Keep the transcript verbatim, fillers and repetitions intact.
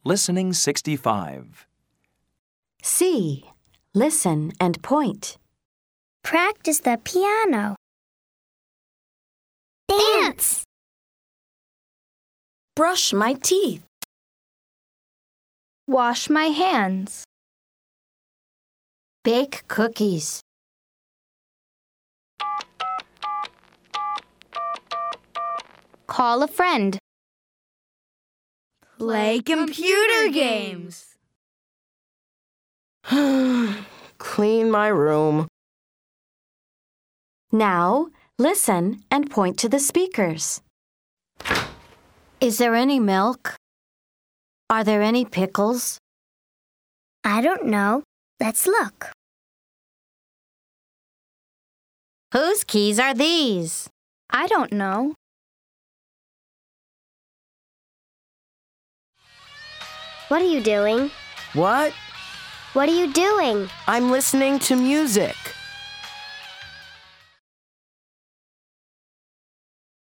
Listening sixty-five. C. Listen and point. Practice the piano. Dance. Brush my teeth. Wash my hands. Bake cookies. Call a friend. Play computer games. Clean my room. Now, listen and point to the speakers. Is there any milk? Are there any pickles? I don't know. Let's look. Whose keys are these? I don't know. What are you doing? What? What are you doing? I'm listening to music.